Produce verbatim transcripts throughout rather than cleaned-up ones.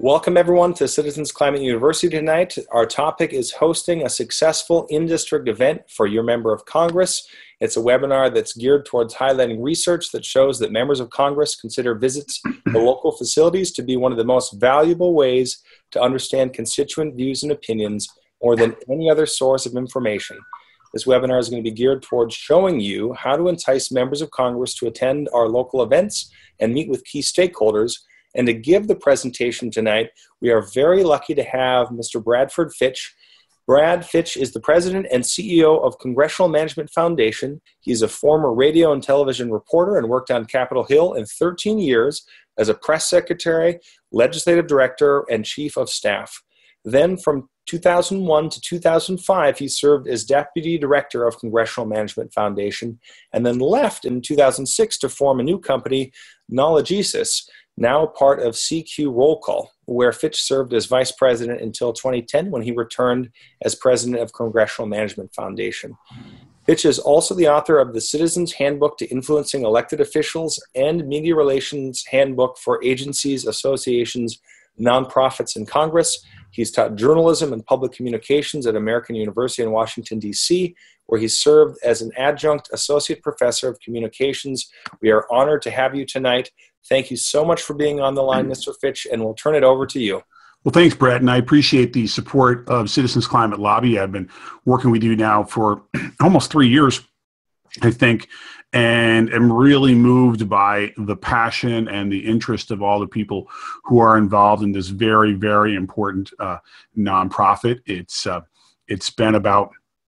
Welcome everyone to Citizens Climate University tonight. Our topic is hosting a successful in-district event for your member of Congress. It's a webinar that's geared towards highlighting research that shows that members of Congress consider visits to local facilities to be one of the most valuable ways to understand constituent views and opinions more than any other source of information. This webinar is going to be geared towards showing you how to entice members of Congress to attend our local events and meet with key stakeholders. And to give the presentation tonight, we are very lucky to have Mister Bradford Fitch. Brad Fitch is the president and C E O of Congressional Management Foundation. He's a former radio and television reporter and worked on Capitol Hill in thirteen years as a press secretary, legislative director, and chief of staff. Then from two thousand one to two thousand five, he served as deputy director of Congressional Management Foundation, and then left in two thousand six to form a new company, Knowledgesis, now part of C Q Roll Call, where Fitch served as vice president until twenty ten when he returned as president of Congressional Management Foundation. Fitch is also the author of the Citizens Handbook to Influencing Elected Officials and Media Relations Handbook for Agencies, Associations, Nonprofits, and Congress. He's taught journalism and public communications at American University in Washington, D C, where he served as an adjunct associate professor of communications. We are honored to have you tonight. Thank you so much for being on the line, Mister Fitch, and we'll turn it over to you. Well, thanks, Brett, and I appreciate the support of Citizens Climate Lobby. I've been working with you now for almost three years, I think, and am really moved by the passion and the interest of all the people who are involved in this very, very important uh, nonprofit. It's uh, it's been about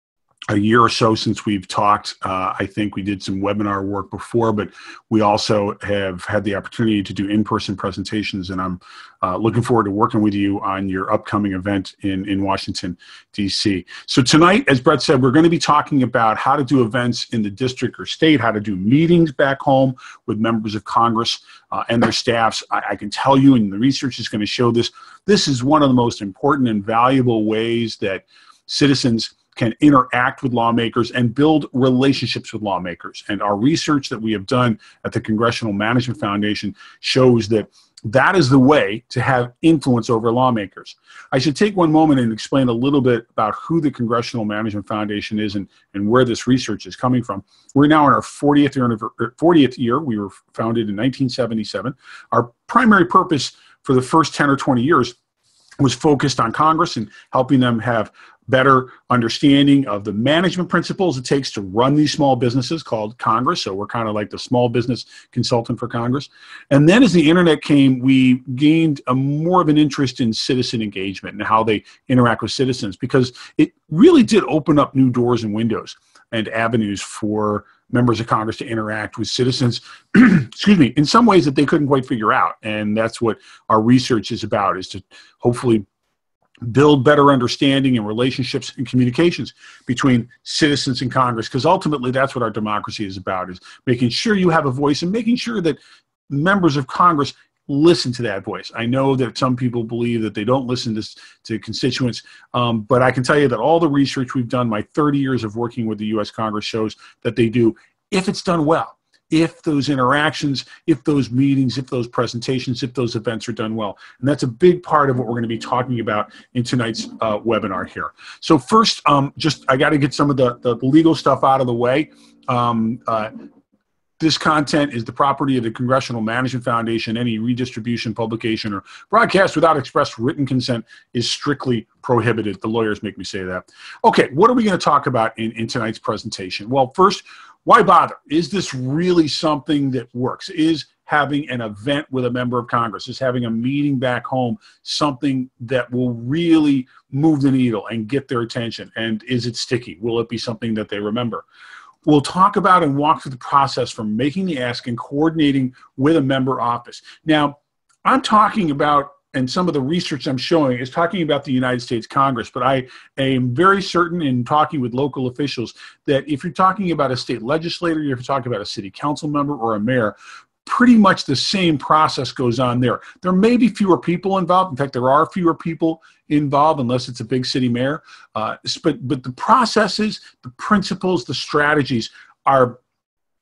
a year or so since we've talked. Uh, I think we did some webinar work before, but we also have had the opportunity to do in-person presentations, and I'm uh, looking forward to working with you on your upcoming event in, in Washington, D C. So tonight, as Brett said, we're going to be talking about how to do events in the district or state, how to do meetings back home with members of Congress uh, and their staffs. I, I can tell you, and the research is going to show this, this is one of the most important and valuable ways that citizens can interact with lawmakers and build relationships with lawmakers. And our research that we have done at the Congressional Management Foundation shows that that is the way to have influence over lawmakers. I should take one moment and explain a little bit about who the Congressional Management Foundation is and, and where this research is coming from. We're now in our fortieth year, fortieth year. We were founded in nineteen seventy-seven. Our primary purpose for the first ten or twenty years was focused on Congress and helping them have better understanding of the management principles it takes to run these small businesses called Congress. So we're kind of like the small business consultant for Congress. And then as the internet came, we gained a more of an interest in citizen engagement and how they interact with citizens, because it really did open up new doors and windows and avenues for members of Congress to interact with citizens, excuse me, in some ways that they couldn't quite figure out. And that's what our research is about, is to hopefully build better understanding and relationships and communications between citizens and Congress, because ultimately that's what our democracy is about, is making sure you have a voice and making sure that members of Congress listen to that voice. I know that some people believe that they don't listen to, to constituents, um, but I can tell you that all the research we've done, my thirty years of working with the U S Congress, shows that they do, if it's done well. If those interactions, if those meetings, if those presentations, if those events are done well. And that's a big part of what we're going to be talking about in tonight's uh, webinar here. So first, um, just I got to get some of the, the legal stuff out of the way. Um, uh, This content is the property of the Congressional Management Foundation. Any redistribution, publication, or broadcast without express written consent is strictly prohibited. The lawyers make me say that. Okay, what are we going to talk about in, in tonight's presentation? Well, first, why bother? Is this really something that works? Is having an event with a member of Congress, is having a meeting back home something that will really move the needle and get their attention? And is it sticky? Will it be something that they remember? We'll talk about and walk through the process from making the ask and coordinating with a member office. Now, I'm talking about, and some of the research I'm showing is talking about the United States Congress, but I am very certain in talking with local officials that if you're talking about a state legislator, if you're talking about a city council member or a mayor, pretty much the same process goes on there. There may be fewer people involved. In fact, there are fewer people involved unless it's a big city mayor. Uh, but, but the processes, the principles, the strategies are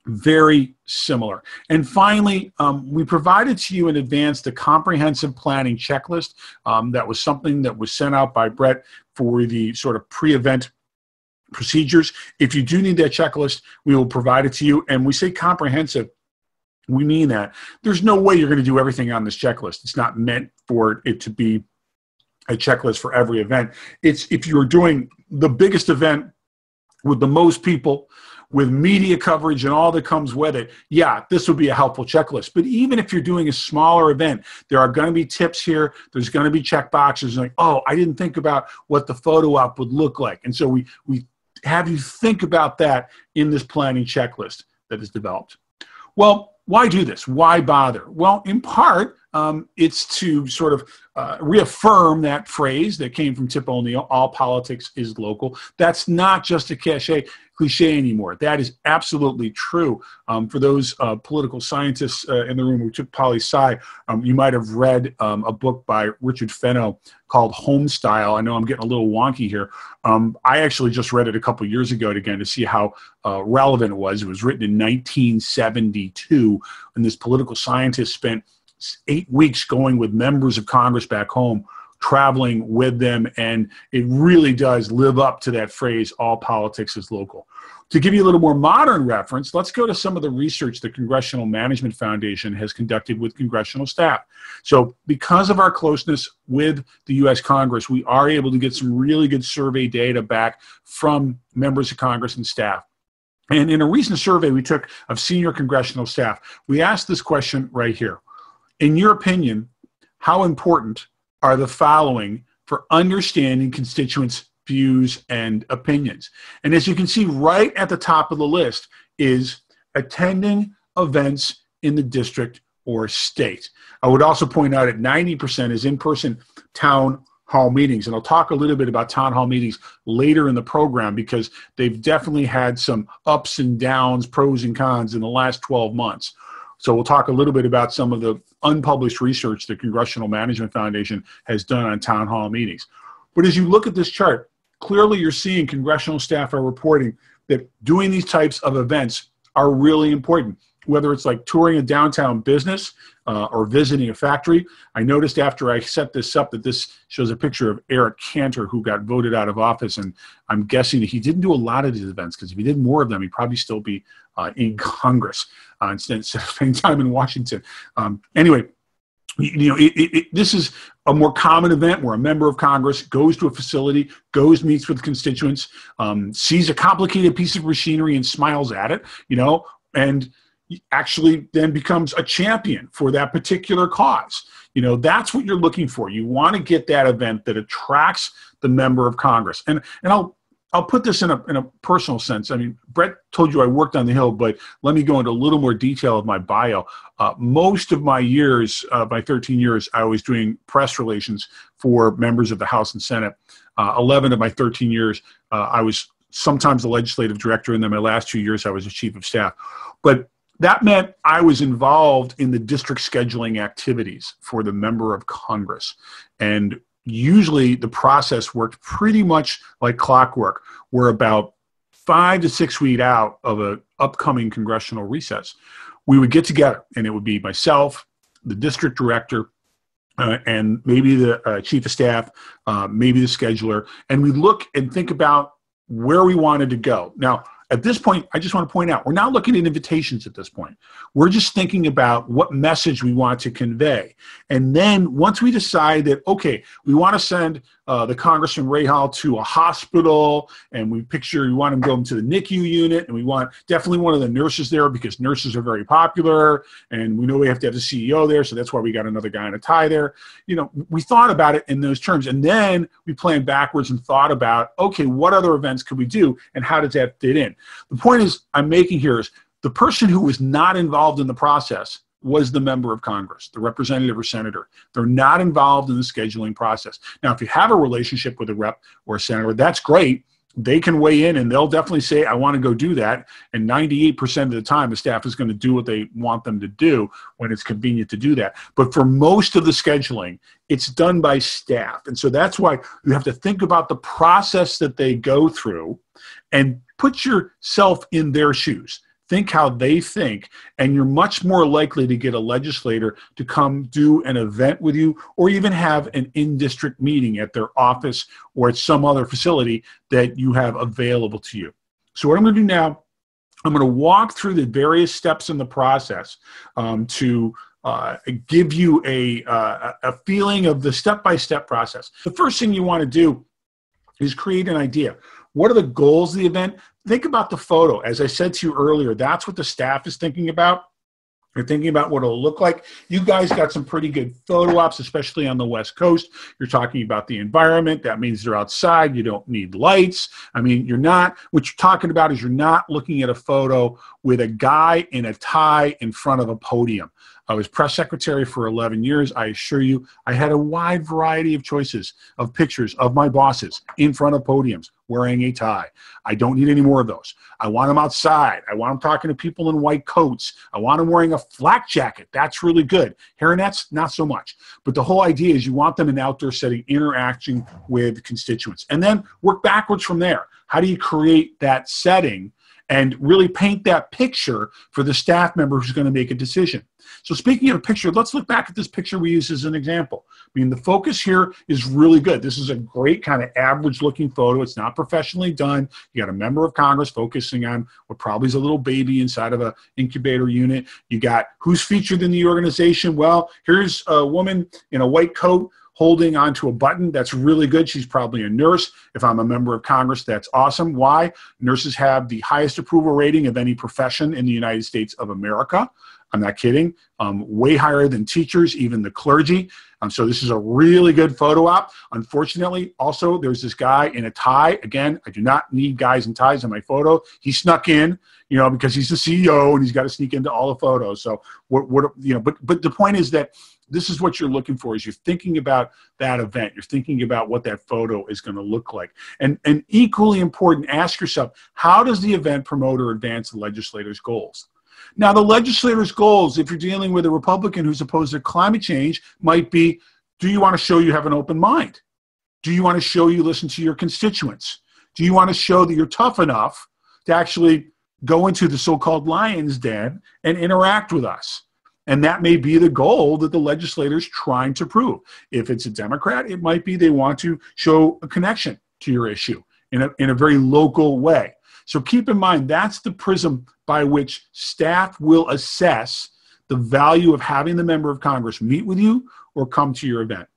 Very similar. And finally, um, we provided to you in advance the comprehensive planning checklist. Um, that was something that was sent out by Brett for the sort of pre-event procedures. If you do need that checklist, we will provide it to you. And we say comprehensive, we mean that. There's no way you're going to do everything on this checklist. It's not meant for it to be a checklist for every event. It's if you're doing the biggest event with the most people, with media coverage and all that comes with it, yeah, this would be a helpful checklist. But even if you're doing a smaller event, there are going to be tips here. There's going to be check boxes like, oh, I didn't think about what the photo op would look like. And so we, we have you think about that in this planning checklist that is developed. Well, why do this? Why bother? Well, in part, um, it's to sort of uh, reaffirm that phrase that came from Tip O'Neill, all politics is local. That's not just a cliche, cliche anymore. That is absolutely true. Um, for those uh, political scientists uh, in the room who took poli-sci, um, you might have read um, a book by Richard Fenno called Homestyle. I know I'm getting a little wonky here. Um, I actually just read it a couple years ago again to see how uh, relevant it was. It was written in nineteen seventy-two, and this political scientist spent eight weeks going with members of Congress back home, traveling with them, and it really does live up to that phrase, all politics is local. To give you a little more modern reference, let's go to some of the research the Congressional Management Foundation has conducted with congressional staff. So because of our closeness with the U S Congress, we are able to get some really good survey data back from members of Congress and staff. And in a recent survey we took of senior congressional staff, we asked this question right here. In your opinion, how important are the following for understanding constituents' views and opinions? And as you can see right at the top of the list is attending events in the district or state. I would also point out that ninety percent is in-person town hall meetings. And I'll talk a little bit about town hall meetings later in the program because they've definitely had some ups and downs, pros and cons in the last twelve months. So we'll talk a little bit about some of the unpublished research the Congressional Management Foundation has done on town hall meetings. But as you look at this chart, clearly you're seeing congressional staff are reporting that doing these types of events are really important, whether it's like touring a downtown business uh, or visiting a factory. I noticed after I set this up that this shows a picture of Eric Cantor, who got voted out of office, and I'm guessing that he didn't do a lot of these events because if he did more of them, he'd probably still be uh, in Congress uh, instead of spending time in Washington. Um, anyway, you know, it, it, it, this is a more common event where a member of Congress goes to a facility, goes, meets with constituents, um, sees a complicated piece of machinery and smiles at it, you know, and actually then becomes a champion for that particular cause. You know, that's what you're looking for. You want to get that event that attracts the member of Congress. And and I'll I'll put this in a in a personal sense. I mean, Brett told you I worked on the Hill, but let me go into a little more detail of my bio. Uh, most of my years, uh, my thirteen years, I was doing press relations for members of the House and Senate. Uh, eleven of my thirteen years, uh, I was sometimes the legislative director, and then my last two years, I was the chief of staff. But that meant I was involved in the district scheduling activities for the member of Congress. And usually the process worked pretty much like clockwork. We're about five to six weeks out of an upcoming congressional recess. We would get together, and it would be myself, the district director, uh, and maybe the uh, chief of staff, uh, maybe the scheduler, and we look and think about where we wanted to go. Now, at this point, I just want to point out, we're not looking at invitations at this point. We're just thinking about what message we want to convey. And then once we decide that, okay, we want to send uh, the Congressman Rahal to a hospital, and we picture we want him to go into the N I C U unit, and we want definitely one of the nurses there because nurses are very popular, and we know we have to have the C E O there, so that's why we got another guy in a tie there. You know, we thought about it in those terms, and then we planned backwards and thought about, okay, what other events could we do, and how does that fit in? The point is I'm making here is the person who was not involved in the process was the member of Congress, the representative or senator. They're not involved in the scheduling process. Now, if you have a relationship with a rep or a senator, that's great. They can weigh in, and they'll definitely say, I want to go do that. And ninety-eight percent of the time, the staff is going to do what they want them to do when it's convenient to do that. But for most of the scheduling, it's done by staff. And so that's why you have to think about the process that they go through and put yourself in their shoes. think how they think, and you're much more likely to get a legislator to come do an event with you or even have an in-district meeting at their office or at some other facility that you have available to you. So what I'm going to do now, I'm going to walk through the various steps in the process um, to uh, give you a, uh, a feeling of the step-by-step process. The first thing you want to do is create an idea. What are the goals of the event? Think about the photo. As I said to you earlier, that's what the staff is thinking about. You're thinking about what it'll look like. You guys got some pretty good photo ops, especially on the West Coast. You're talking about the environment. That means they're outside. You don't need lights. I mean, you're not, what you're talking about is you're not looking at a photo with a guy in a tie in front of a podium. I was press secretary for eleven years. I assure you, I had a wide variety of choices of pictures of my bosses in front of podiums wearing a tie. I don't need any more of those. I want them outside. I want them talking to people in white coats. I want them wearing a flak jacket. That's really good. Hairnets, not so much. But the whole idea is you want them in an outdoor setting interacting with constituents. And then work backwards from there. How do you create that setting and really paint that picture for the staff member who's going to make a decision? So speaking of a picture, let's look back at this picture we use as an example. I mean, the focus here is really good. This is a great kind of average looking photo. It's not professionally done. You got a member of Congress focusing on what probably is a little baby inside of an incubator unit. You got who's featured in the organization. Well, here's a woman in a white coat holding onto a button. That's really good. She's probably a nurse. If I'm a member of Congress, that's awesome. Why? Nurses have the highest approval rating of any profession in the United States of America. I'm not kidding. Um, way higher than teachers, even the clergy. Um, so this is a really good photo op. Unfortunately, also, there's this guy in a tie. Again, I do not need guys in ties in my photo. He snuck in, you know, because he's the C E O and he's got to sneak into all the photos. So what, what, you know, but, but the point is that this is what you're looking for, is you're thinking about that event. You're thinking about what that photo is going to look like. And, and equally important, ask yourself, how does the event promote or advance the legislator's goals? Now, the legislator's goals, if you're dealing with a Republican who's opposed to climate change, might be, do you want to show you have an open mind? Do you want to show you listen to your constituents? Do you want to show that you're tough enough to actually go into the so-called lion's den and interact with us? And that may be the goal that the legislator's trying to prove. If it's a Democrat, it might be they want to show a connection to your issue in a, in a very local way. So keep in mind, that's the prism by which staff will assess the value of having the member of Congress meet with you or come to your event.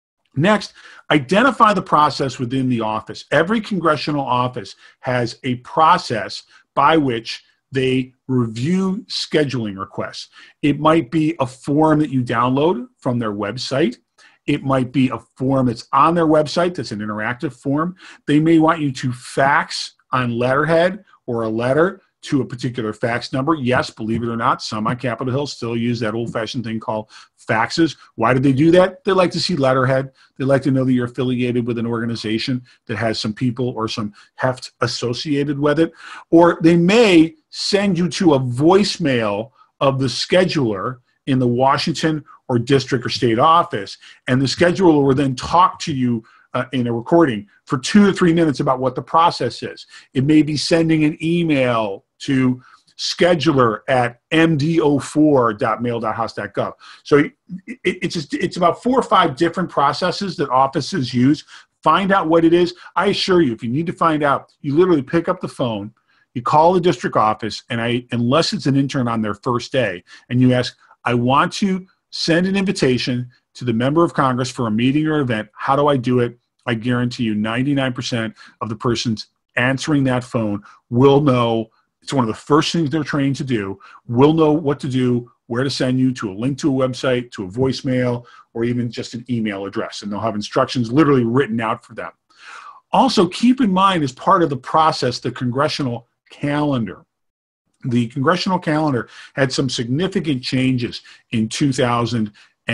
Next, identify the process within the office. Every congressional office has a process by which they review scheduling requests. It might be a form that you download from their website. It might be a form that's on their website that's an interactive form. They may want you to fax on letterhead or a letter to a particular fax number. Yes, believe it or not, some on Capitol Hill still use that old-fashioned thing called faxes. Why do they do that? They like to see letterhead. They like to know that you're affiliated with an organization that has some people or some heft associated with it. Or they may send you to a voicemail of the scheduler in the Washington or district or state office, and the scheduler will then talk to you Uh, in a recording for two to three minutes about what the process is. It may be sending an email to scheduler at m d o four dot mail dot house dot gov. So it, it's, just, it's about four or five different processes that offices use. Find out what it is. I assure you, if you need to find out, you literally pick up the phone, you call the district office, and I, unless it's an intern on their first day, and you ask, I want to send an invitation to the member of Congress for a meeting or event. How do I do it? I guarantee you ninety-nine percent of the persons answering that phone will know. It's one of the first things they're trained to do, will know what to do, where to send you to a link to a website, to a voicemail, or even just an email address. And they'll have instructions literally written out for them. Also, keep in mind, as part of the process, the congressional calendar. The congressional calendar had some significant changes in two thousand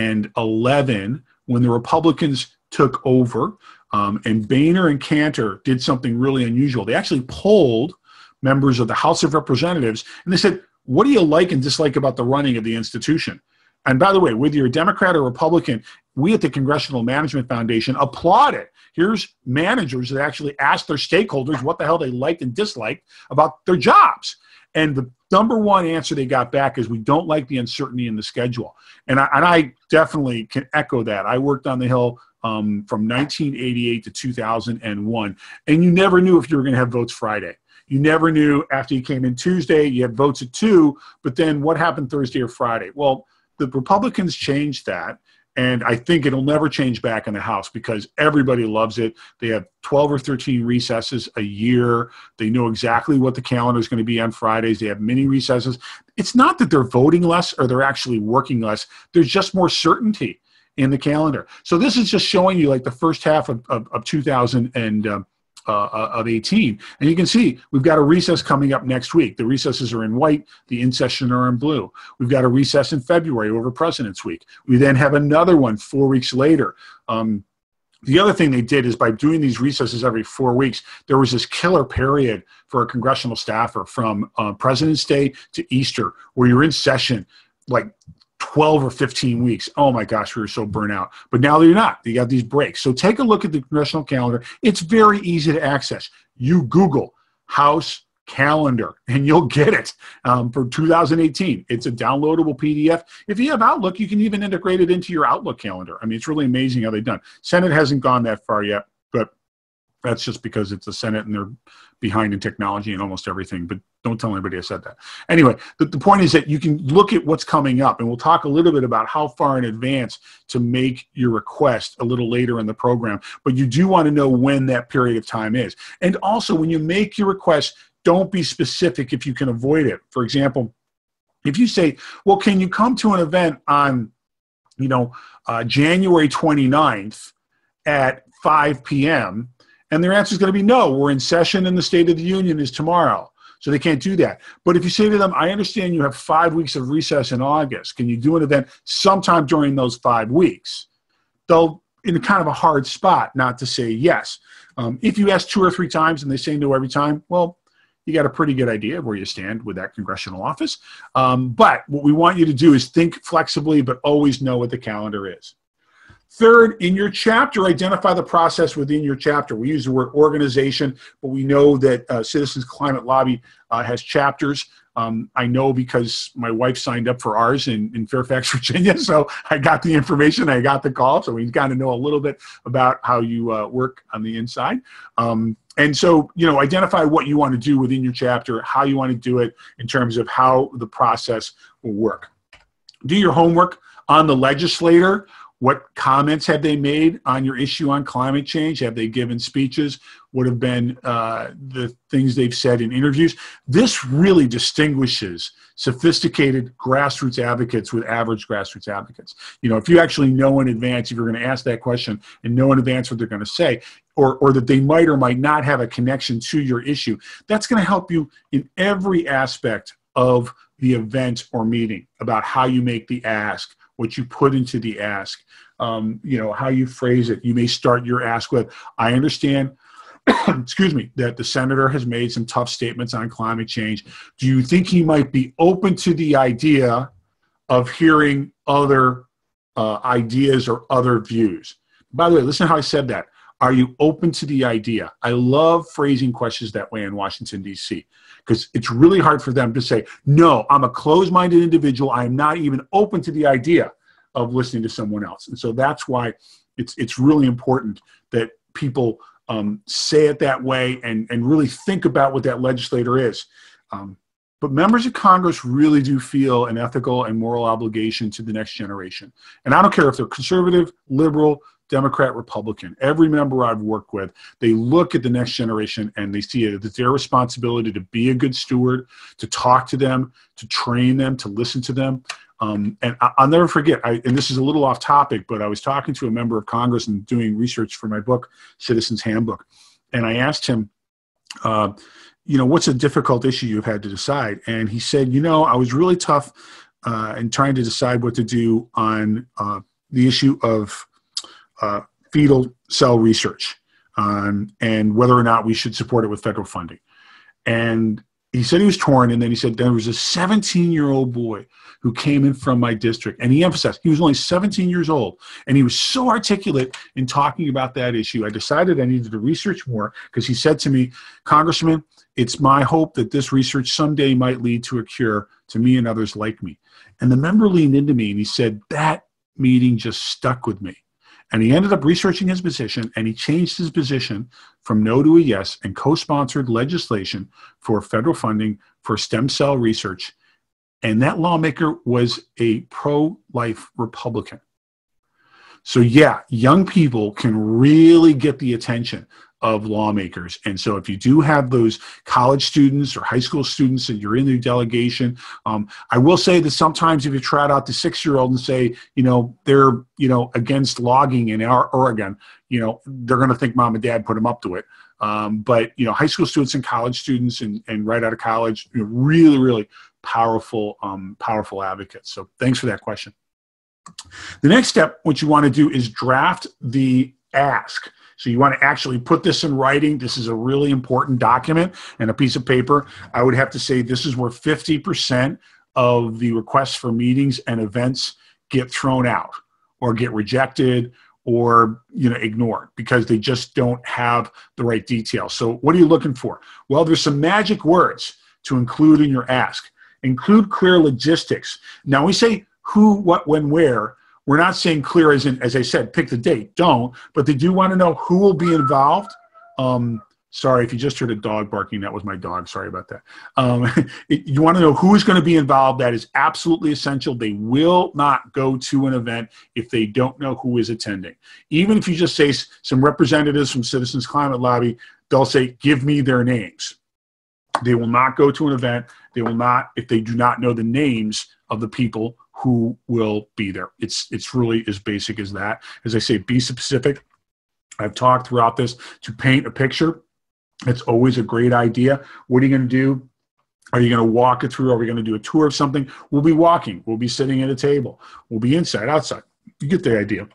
eleven when the Republicans took over, um, and Boehner and Cantor did something really unusual. They actually polled members of the House of Representatives, and they said, what do you like and dislike about the running of the institution? And by the way, whether you're a Democrat or Republican, we at the Congressional Management Foundation applaud it. Here's managers that actually ask their stakeholders what the hell they liked and disliked about their jobs. And the number one answer they got back is we don't like the uncertainty in the schedule. And I, and I definitely can echo that. I worked on the Hill um, from nineteen eighty-eight to two thousand one, and you never knew if you were going to have votes Friday. You never knew after you came in Tuesday, you had votes at two, but then what happened Thursday or Friday? Well, the Republicans changed that. And I think it'll never change back in the House because everybody loves it. They have twelve or thirteen recesses a year. They know exactly what the calendar is going to be on Fridays. They have mini recesses. It's not that they're voting less or they're actually working less. There's just more certainty in the calendar. So this is just showing you like the first half of, of, of two thousand eighteen. And you can see we've got a recess coming up next week. The recesses are in white. The in-session are in blue. We've got a recess in February over President's Week. We then have another one four weeks later. Um, the other thing they did is by doing these recesses every four weeks, there was this killer period for a congressional staffer from uh, President's Day to Easter where you're in session like twelve or fifteen weeks. Oh my gosh, we were so burnt out. But now you're not. You got these breaks. So take a look at the congressional calendar. It's very easy to access. You Google House calendar and you'll get it um, for two thousand eighteen. It's a downloadable P D F. If you have Outlook, you can even integrate it into your Outlook calendar. I mean, it's really amazing how they've done. Senate hasn't gone that far yet, but that's just because it's the Senate and they're behind in technology and almost everything, but don't tell anybody I said that. Anyway, the, the point is that you can look at what's coming up, and we'll talk a little bit about how far in advance to make your request a little later in the program, but you do want to know when that period of time is. And also, when you make your request, don't be specific if you can avoid it. For example, if you say, well, can you come to an event on, you know, uh, January twenty-ninth at five p.m., and their answer is going to be no, we're in session and the State of the Union is tomorrow. So they can't do that. But if you say to them, I understand you have five weeks of recess in August. Can you do an event sometime during those five weeks? They'll, in kind of a hard spot, not to say yes. Um, if you ask two or three times and they say no every time, well, you got a pretty good idea of where you stand with that congressional office. Um, but what we want you to do is think flexibly, but always know what the calendar is. Third, in your chapter, identify the process within your chapter. We use the word organization, but we know that uh, Citizens Climate Lobby uh, has chapters. Um, I know because my wife signed up for ours in, in Fairfax, Virginia, so I got the information, I got the call, so we kind of know a little bit about how you uh, work on the inside. Um, and so, you know, identify what you want to do within your chapter, how you want to do it in terms of how the process will work. Do your homework on the legislator. What comments have they made on your issue on climate change? Have they given speeches? What have been uh, the things they've said in interviews? This really distinguishes sophisticated grassroots advocates with average grassroots advocates. You know, if you actually know in advance, if you're going to ask that question and know in advance what they're going to say, or, or that they might or might not have a connection to your issue, that's going to help you in every aspect of the event or meeting about how you make the ask, what you put into the ask, um, you know, how you phrase it. You may start your ask with, I understand, excuse me, that the senator has made some tough statements on climate change. Do you think he might be open to the idea of hearing other uh, ideas or other views? By the way, listen to how I said that. Are you open to the idea? I love phrasing questions that way in Washington, D C, because it's really hard for them to say, no, I'm a closed-minded individual. I'm not even open to the idea of listening to someone else. And so that's why it's it's really important that people um, say it that way and, and really think about what that legislator is. Um, but members of Congress really do feel an ethical and moral obligation to the next generation. And I don't care if they're conservative, liberal, Democrat, Republican, every member I've worked with, they look at the next generation and they see it as their responsibility to be a good steward, to talk to them, to train them, to listen to them. Um, and I, I'll never forget, I, and this is a little off topic, but I was talking to a member of Congress and doing research for my book, Citizens Handbook. And I asked him, uh, you know, what's a difficult issue you've had to decide? And he said, you know, I was really tough uh, in trying to decide what to do on uh, the issue of Uh, fetal cell research um, and whether or not we should support it with federal funding. And he said he was torn, and then he said there was a seventeen-year-old boy who came in from my district, and he emphasized he was only seventeen years old, and he was so articulate in talking about that issue. I decided I needed to research more because he said to me, Congressman, It's my hope that this research someday might lead to a cure to me and others like me. And the member leaned into me and he said, that meeting just stuck with me. And he ended up researching his position, and he changed his position from no to a yes and co-sponsored legislation for federal funding for stem cell research. And that lawmaker was a pro-life Republican. So yeah, young people can really get the attention of lawmakers. And so if you do have those college students or high school students and you're in the delegation, um, I will say that sometimes if you trot out the six-year-old and say, you know, they're, you know, against logging in Oregon, you know, they're going to think mom and dad put them up to it. Um, but, you know, high school students and college students and, and right out of college, you know, really, really powerful, um, powerful advocates. So thanks for that question. The next step, what you want to do is draft the ask. So you want to actually put this in writing. This is a really important document and a piece of paper. I would have to say this is where fifty percent of the requests for meetings and events get thrown out or get rejected or, you know, ignored because they just don't have the right details. So what are you looking for? Well, there's some magic words to include in your ask. Include clear logistics. Now we say who, what, when, where. We're not saying clear as in, as I said, pick the date. Don't. But they do want to know who will be involved. Um, sorry, if you just heard a dog barking, that was my dog. Sorry about that. Um, it, you want to know who is going to be involved. That is absolutely essential. They will not go to an event if they don't know who is attending. Even if you just say some representatives from Citizens Climate Lobby, they'll say, give me their names. They will not go to an event. They will not, if they do not know the names of the people who will be there. It's it's really as basic as that. As I say, be specific. I've talked throughout this to paint a picture. It's always a great idea. What are you going to do? Are you going to walk it through? Are we going to do a tour of something? We'll be walking. We'll be sitting at a table. We'll be inside, outside. You get the idea.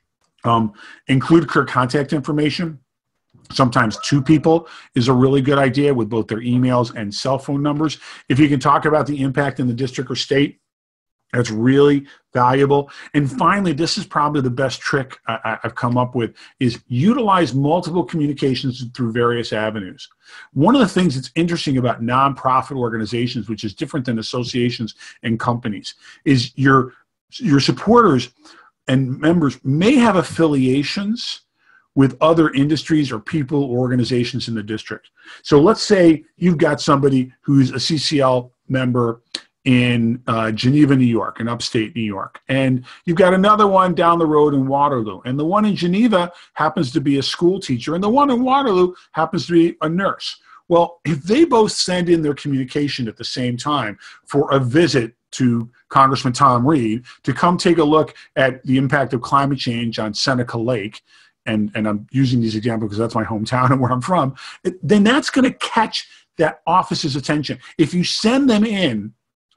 Um, include clear contact information. Sometimes two people is a really good idea with both their emails and cell phone numbers. If you can talk about the impact in the district or state, that's really valuable. And finally, this is probably the best trick I, I've come up with, is utilize multiple communications through various avenues. One of the things that's interesting about nonprofit organizations, which is different than associations and companies, is your, your supporters and members may have affiliations with other industries or people or organizations in the district. So let's say you've got somebody who's a C C L member in uh, Geneva, New York, in upstate New York. And you've got another one down the road in Waterloo. And the one in Geneva happens to be a school teacher, and the one in Waterloo happens to be a nurse. Well, if they both send in their communication at the same time for a visit to Congressman Tom Reed to come take a look at the impact of climate change on Seneca Lake, and, and I'm using these examples because that's my hometown and where I'm from, it, then that's going to catch that office's attention. If you send them in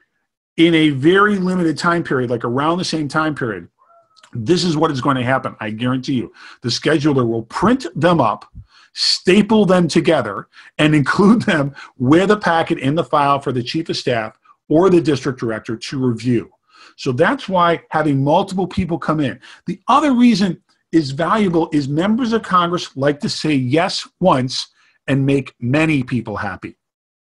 in a very limited time period, like around the same time period, this is what is going to happen. I guarantee you. The scheduler will print them up, staple them together, and include them with a packet in the file for the chief of staff or the district director to review. So that's why having multiple people come in. The other reason is valuable is members of Congress like to say yes once and make many people happy.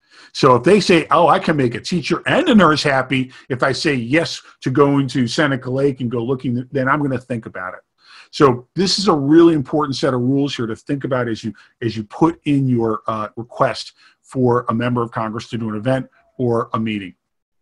So if they say, oh, I can make a teacher and a nurse happy if I say yes to going to Seneca Lake and go looking, then I'm going to think about it. So this is a really important set of rules here to think about as you as you put in your uh, request for a member of Congress to do an event or a meeting.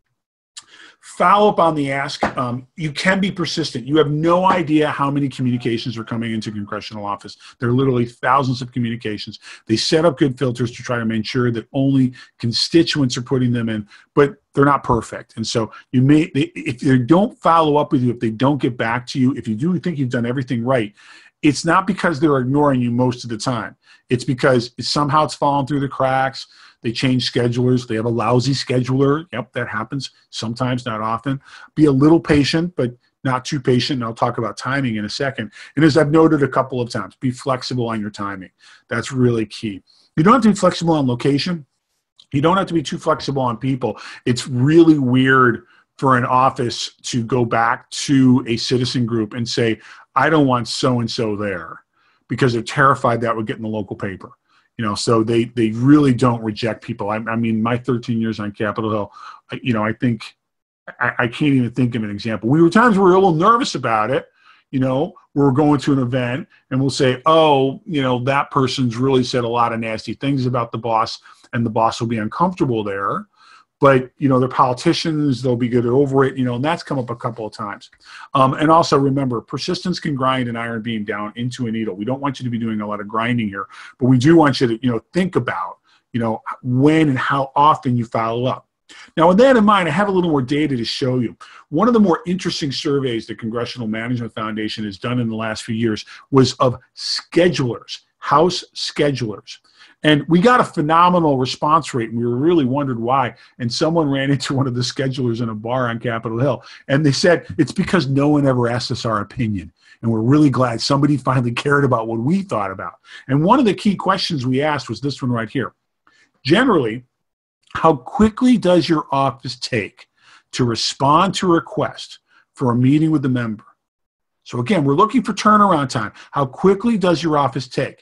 Follow up on the ask. Um, you can be persistent. You have no idea how many communications are coming into congressional office. There are literally thousands of communications. They set up good filters to try to make sure that only constituents are putting them in, but they're not perfect. And so you may, if they don't follow up with you, if they don't get back to you, if you do think you've done everything right, it's not because they're ignoring you most of the time. It's because somehow it's fallen through the cracks. They change schedulers. They have a lousy scheduler. Yep, that happens sometimes, not often. Be a little patient, but not too patient. And I'll talk about timing in a second. And as I've noted a couple of times, be flexible on your timing. That's really key. You don't have to be flexible on location. You don't have to be too flexible on people. It's really weird for an office to go back to a citizen group and say, I don't want so-and-so there, because they're terrified that would get in the local paper. You know, so they, they really don't reject people. I, I mean, my thirteen years on Capitol Hill, I, you know, I think I, I can't even think of an example. We were times we were a little nervous about it. You know, we're going to an event and we'll say, oh, you know, that person's really said a lot of nasty things about the boss, and the boss will be uncomfortable there. But, you know, they're politicians, they'll be good over it, you know, and that's come up a couple of times. Um, and also remember, persistence can grind an iron beam down into a needle. We don't want you to be doing a lot of grinding here, but we do want you to, you know, think about, you know, when and how often you follow up. Now, with that in mind, I have a little more data to show you. One of the more interesting surveys the Congressional Management Foundation has done in the last few years was of schedulers, House schedulers. And we got a phenomenal response rate, and we were really wondered why. And someone ran into one of the schedulers in a bar on Capitol Hill, and they said, it's because no one ever asked us our opinion. And we're really glad somebody finally cared about what we thought about. And one of the key questions we asked was this one right here. Generally, how quickly does your office take to respond to a request for a meeting with the member? So again, we're looking for turnaround time. How quickly does your office take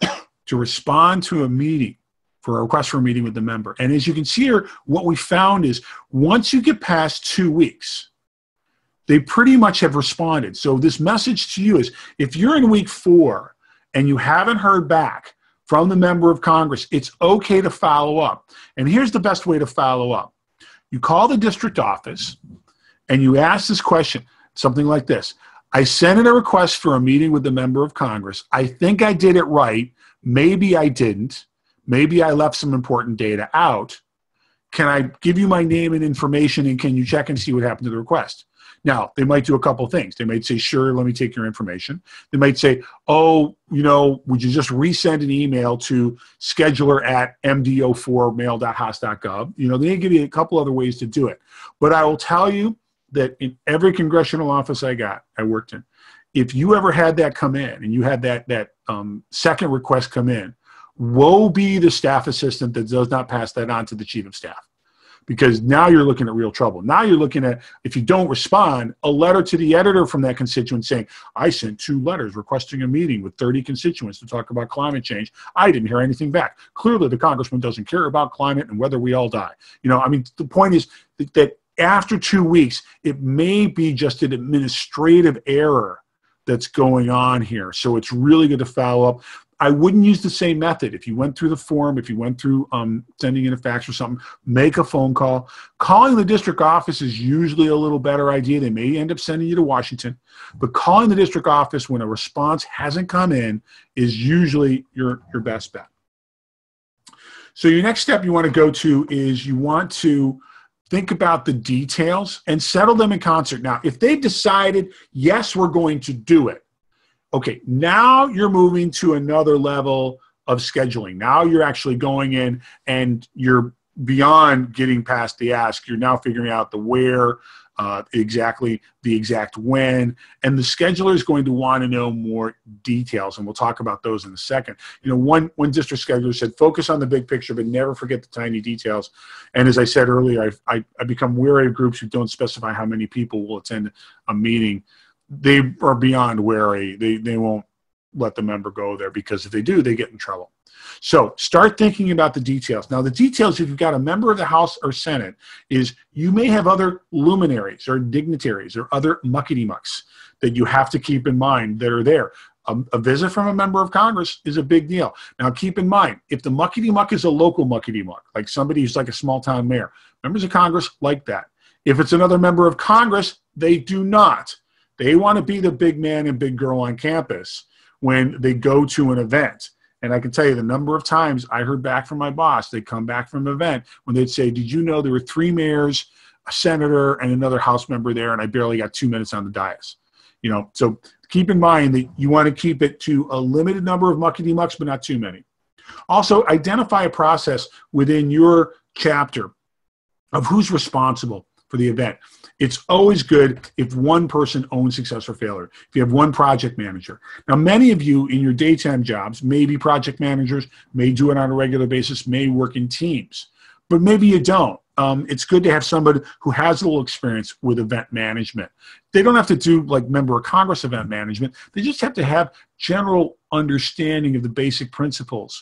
to respond to a meeting, for a request for a meeting with the member? And as you can see here, what we found is once you get past two weeks, they pretty much have responded. So this message to you is, if you're in week four and you haven't heard back from the member of Congress, it's okay to follow up. And here's the best way to follow up. You call the district office and you ask this question, something like this. I sent in a request for a meeting with the member of Congress. I think I did it right. Maybe I didn't. Maybe I left some important data out. Can I give you my name and information, and can you check and see what happened to the request? Now, they might do a couple things. They might say, sure, let me take your information. They might say, oh, you know, would you just resend an email to scheduler at m d o four mail dot house dot gov? You know, they give you a couple other ways to do it. But I will tell you that in every congressional office I got, I worked in, if you ever had that come in and you had that, that um, second request come in, woe be the staff assistant that does not pass that on to the chief of staff. Because now you're looking at real trouble. Now you're looking at, if you don't respond, a letter to the editor from that constituent saying, I sent two letters requesting a meeting with thirty constituents to talk about climate change. I didn't hear anything back. Clearly, the congressman doesn't care about climate and whether we all die. You know, I mean, the point is that, that after two weeks, it may be just an administrative error that's going on here. So it's really good to follow up. I wouldn't use the same method. If you went through the form, if you went through um, sending in a fax or something, make a phone call. Calling the district office is usually a little better idea. They may end up sending you to Washington, but calling the district office when a response hasn't come in is usually your, your best bet. So your next step you want to go to is you want to think about the details and settle them in concert. Now, if they've decided, yes, we're going to do it, okay, now you're moving to another level of scheduling. Now you're actually going in and you're beyond getting past the ask. You're now figuring out the where, uh, exactly the exact when, and the scheduler is going to want to know more details, and we'll talk about those in a second. You know, one, one district scheduler said, focus on the big picture, but never forget the tiny details. And as I said earlier, I've, I, I become wary of groups who don't specify how many people will attend a meeting. They are beyond wary. They, they won't let the member go there, because if they do, they get in trouble. So start thinking about the details. Now, the details, if you've got a member of the House or Senate, is you may have other luminaries or dignitaries or other muckety-mucks that you have to keep in mind that are there. A, a visit from a member of Congress is a big deal. Now, keep in mind, if the muckety-muck is a local muckety-muck, like somebody who's like a small-town mayor, members of Congress like that. If it's another member of Congress, they do not. They want to be the big man and big girl on campus when they go to an event. And I can tell you the number of times I heard back from my boss, they'd come back from an event when they'd say, did you know there were three mayors, a senator, and another House member there, and I barely got two minutes on the dais. You know, so keep in mind that you want to keep it to a limited number of muckety-mucks, but not too many. Also, identify a process within your chapter of who's responsible for the event. It's always good if one person owns success or failure, if you have one project manager. Now, many of you in your daytime jobs may be project managers, may do it on a regular basis, may work in teams, but maybe you don't. Um, it's good to have somebody who has a little experience with event management. They don't have to do like member of Congress event management. They just have to have general understanding of the basic principles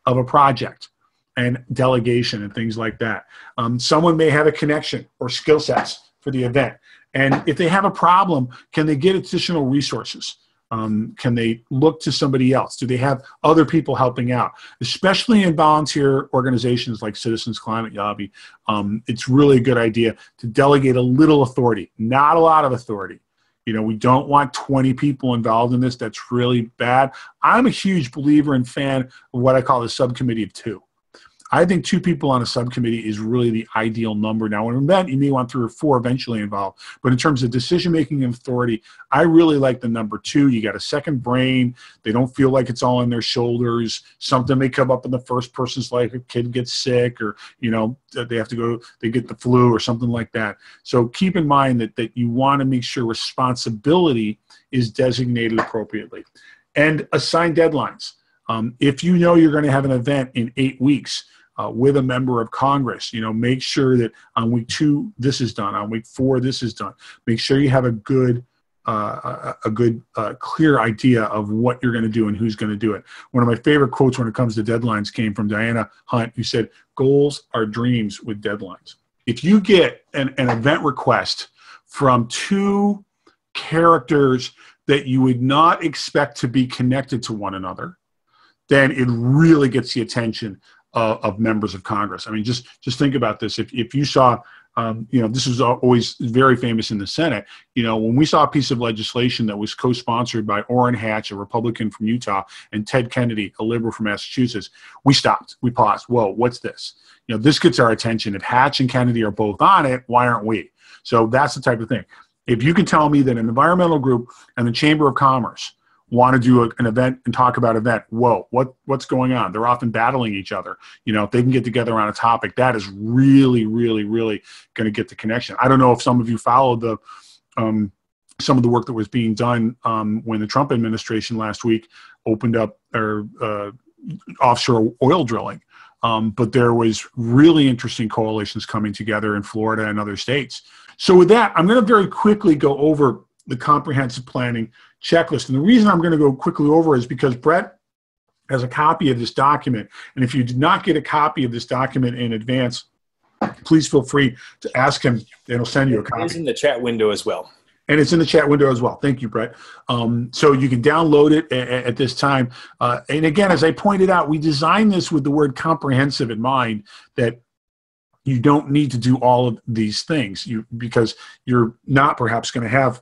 of a project and delegation and things like that. Um, someone may have a connection or skill sets for the event. And if they have a problem, can they get additional resources? Um, can they look to somebody else? Do they have other people helping out? Especially in volunteer organizations like Citizens Climate Lobby, um, it's really a good idea to delegate a little authority, not a lot of authority. You know, we don't want twenty people involved in this. That's really bad. I'm a huge believer and fan of what I call the subcommittee of two. I think two people on a subcommittee is really the ideal number. Now, in an event, you may want three or four eventually involved. But in terms of decision-making and authority, I really like the number two. You got a second brain. They don't feel like it's all on their shoulders. Something may come up in the first person's life. A kid gets sick, or, you know, they have to go, they get the flu or something like that. So keep in mind that, that you want to make sure responsibility is designated appropriately. And assign deadlines. Um, if you know you're going to have an event in eight weeks, Uh, with a member of Congress, you know, make sure that on week two, this is done. On week four, this is done. Make sure you have a good, uh, a, a good, uh, clear idea of what you're going to do and who's going to do it. One of my favorite quotes when it comes to deadlines came from Diana Hunt, who said, "Goals are dreams with deadlines." If you get an, an event request from two characters that you would not expect to be connected to one another, then it really gets the attention Uh, of members of Congress. I mean, just just think about this. If if you saw, um, you know, this was always very famous in the Senate. You know, when we saw a piece of legislation that was co-sponsored by Orrin Hatch, a Republican from Utah, and Ted Kennedy, a liberal from Massachusetts, we stopped. We paused. Whoa, what's this? You know, this gets our attention. If Hatch and Kennedy are both on it, why aren't we? So that's the type of thing. If you can tell me that an environmental group and the Chamber of Commerce want to do a, an event and talk about event, whoa, what what's going on? They're often battling each other. You know, if they can get together on a topic, that is really, really, really going to get the connection. I don't know if some of you followed the um, some of the work that was being done um, when the Trump administration last week opened up or uh, offshore oil drilling. Um, but there was really interesting coalitions coming together in Florida and other states. So with that, I'm going to very quickly go over the comprehensive planning checklist. And the reason I'm going to go quickly over is because Brett has a copy of this document. And if you did not get a copy of this document in advance, please feel free to ask him, and he'll send you a copy. It's in the chat window as well. And it's in the chat window as well. Thank you, Brett. Um, so you can download it at, at this time. Uh, and again, as I pointed out, we designed this with the word comprehensive in mind, that you don't need to do all of these things you because you're not perhaps going to have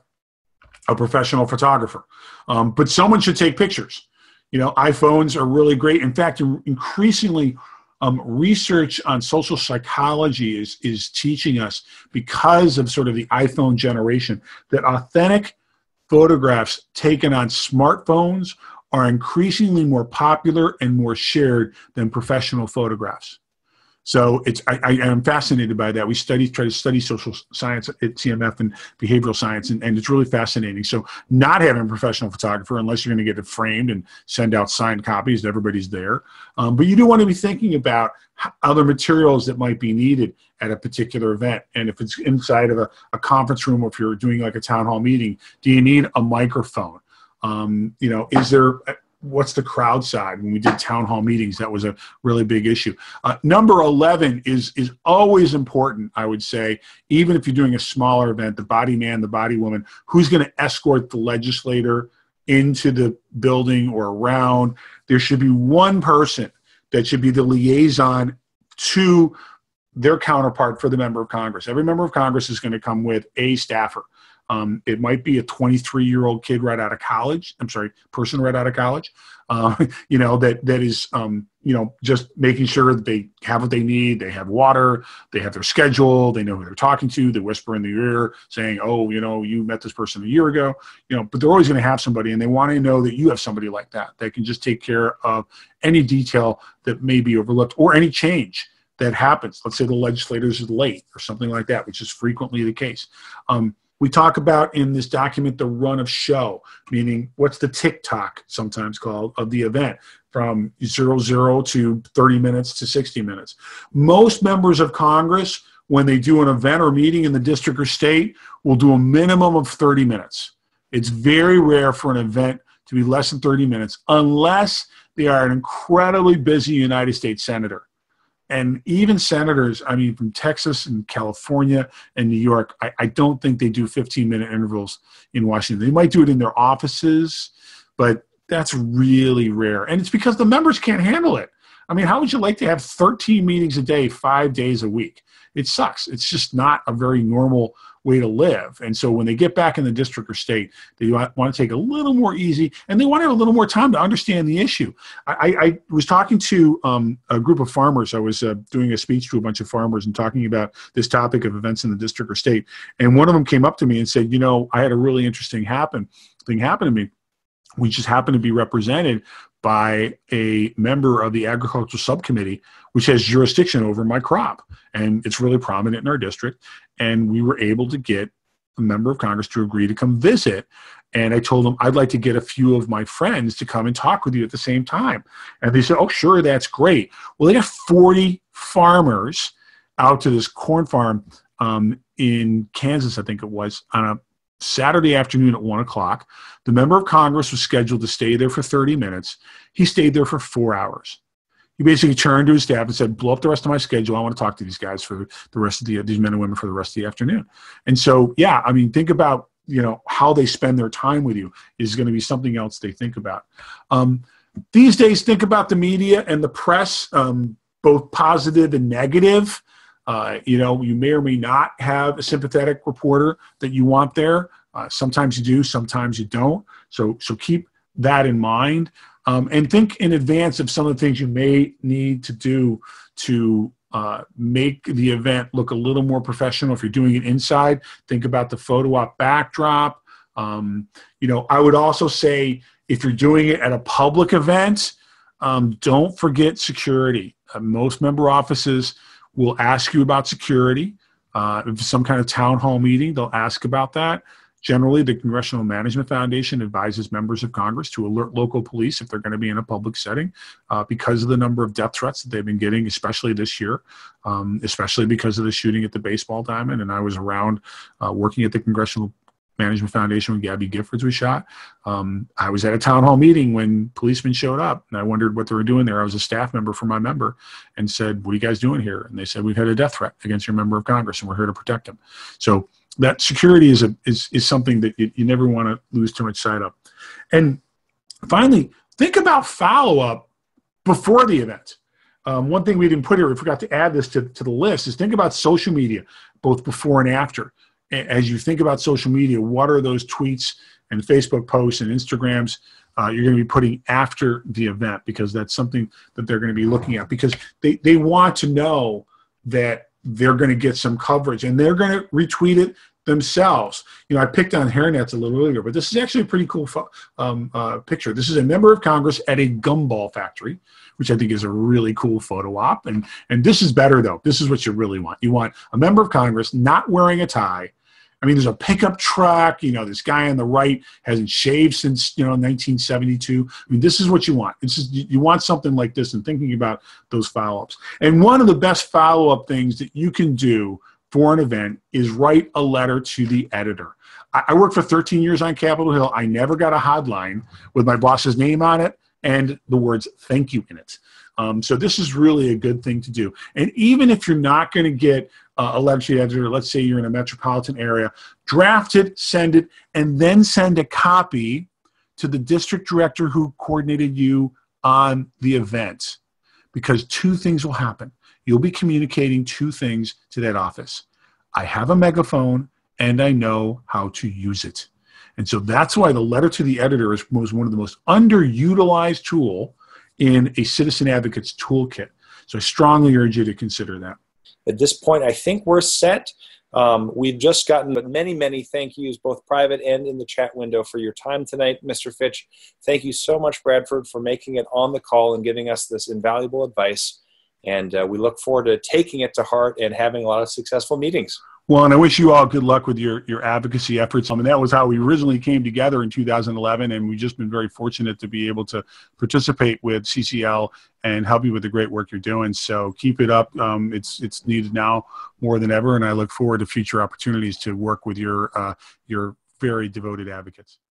a professional photographer. Um, but someone should take pictures. You know, iPhones are really great. In fact, increasingly, um, research on social psychology is, is teaching us, because of sort of the iPhone generation, that authentic photographs taken on smartphones are increasingly more popular and more shared than professional photographs. So it's I, I am fascinated by that. We study try to study social science at C M F and behavioral science, and, and it's really fascinating. So not having a professional photographer, unless you're going to get it framed and send out signed copies, everybody's there. Um, but you do want to be thinking about other materials that might be needed at a particular event. And if it's inside of a, a conference room, or if you're doing like a town hall meeting, do you need a microphone? Um, you know, is there... What's the crowd side? When we did town hall meetings, that was a really big issue. Uh, number eleven is is always important, I would say, even if you're doing a smaller event, the body man, the body woman, who's going to escort the legislator into the building or around. There should be one person that should be the liaison to their counterpart for the member of Congress. Every member of Congress is going to come with a staffer. Um, it might be a twenty-three-year-old kid right out of college. I'm sorry, person right out of college. Uh, you know, that that is, um, you know, just making sure that they have what they need. They have water. They have their schedule. They know who they're talking to. They whisper in the ear saying, "Oh, you know, you met this person a year ago." You know, but they're always going to have somebody, and they want to know that you have somebody like that that can just take care of any detail that may be overlooked or any change that happens. Let's say the legislators is late or something like that, which is frequently the case. Um, We talk about in this document the run of show, meaning what's the tick-tock, sometimes called, of the event, from zero, zero to thirty minutes to sixty minutes. Most members of Congress, when they do an event or meeting in the district or state, will do a minimum of thirty minutes. It's very rare for an event to be less than thirty minutes, unless they are an incredibly busy United States senator. And even senators, I mean, from Texas and California and New York, I, I don't think they do fifteen-minute intervals in Washington. They might do it in their offices, but that's really rare. And it's because the members can't handle it. I mean, how would you like to have thirteen meetings a day, five days a week? It sucks. It's just not a very normal way to live. And so when they get back in the district or state, they want, want to take a little more easy, and they want to have a little more time to understand the issue. I, I was talking to um, a group of farmers. I was uh, doing a speech to a bunch of farmers and talking about this topic of events in the district or state. And one of them came up to me and said, you know, I had a really interesting happen thing happen to me. We just happened to be represented by a member of the agricultural subcommittee, which has jurisdiction over my crop. And it's really prominent in our district. And we were able to get a member of Congress to agree to come visit. And I told them, I'd like to get a few of my friends to come and talk with you at the same time. And they said, oh, sure, that's great. Well, they got forty farmers out to this corn farm um, in Kansas, I think it was, on a Saturday afternoon at one o'clock. The member of Congress was scheduled to stay there for thirty minutes. He stayed there for four hours. He basically turned to his staff and said, blow up the rest of my schedule. I want to talk to these guys for the rest of the, these men and women for the rest of the afternoon. And so, yeah, I mean, think about, you know, how they spend their time with you is going to be something else they think about. Um, these days, think about the media and the press, um, both positive and negative. Uh, you know, you may or may not have a sympathetic reporter that you want there. Uh, sometimes you do, sometimes you don't. So, so keep that in mind, um, and think in advance of some of the things you may need to do to uh, make the event look a little more professional. If you're doing it inside, think about the photo op backdrop. Um, you know, I would also say if you're doing it at a public event, um, don't forget security. Uh, most member offices will ask you about security. Uh, if some kind of town hall meeting, they'll ask about that. Generally, the Congressional Management Foundation advises members of Congress to alert local police if they're going to be in a public setting uh, because of the number of death threats that they've been getting, especially this year, um, especially because of the shooting at the baseball diamond. And I was around uh, working at the Congressional Management Foundation when Gabby Giffords was shot. Um, I was at a town hall meeting when policemen showed up, and I wondered what they were doing there. I was a staff member for my member and said, what are you guys doing here? And they said, we've had a death threat against your member of Congress, and we're here to protect him. So that security is a, is, is something that you, you never want to lose too much sight of. And finally, think about follow-up before the event. Um, one thing we didn't put here, we forgot to add this to, to the list, is think about social media, both before and after. As you think about social media, what are those tweets and Facebook posts and Instagrams uh, you're going to be putting after the event, because that's something that they're going to be looking at, because they, they want to know that they're going to get some coverage and they're going to retweet it themselves. You know, I picked on hairnets a little earlier, but this is actually a pretty cool um, uh, picture. This is a member of Congress at a gumball factory, which I think is a really cool photo op. And, and this is better, though. This is what you really want. You want a member of Congress not wearing a tie. I mean, there's a pickup truck. You know, this guy on the right hasn't shaved since, you know, nineteen seventy-two. I mean, this is what you want. It's just, you want something like this and thinking about those follow-ups. And one of the best follow-up things that you can do for an event is write a letter to the editor. I, I worked for thirteen years on Capitol Hill. I never got a hotline with my boss's name on it and the words "thank you" in it. Um, so this is really a good thing to do. And even if you're not going to get uh, a letter to the editor, let's say you're in a metropolitan area, draft it, send it, and then send a copy to the district director who coordinated you on the event. Because two things will happen. You'll be communicating two things to that office. I have a megaphone, and I know how to use it. And so that's why the letter to the editor is, was one of the most underutilized tool in a citizen advocate's toolkit. So I strongly urge you to consider that. At this point, I think we're set. Um, we've just gotten many, many thank yous, both private and in the chat window, for your time tonight, Mister Fitch. Thank you so much, Bradford, for making it on the call and giving us this invaluable advice. And uh, we look forward to taking it to heart and having a lot of successful meetings. Well, and I wish you all good luck with your, your advocacy efforts. I mean, that was how we originally came together in two thousand eleven, and we've just been very fortunate to be able to participate with C C L and help you with the great work you're doing. So keep it up. Um, it's it's needed now more than ever, and I look forward to future opportunities to work with your uh, your very devoted advocates.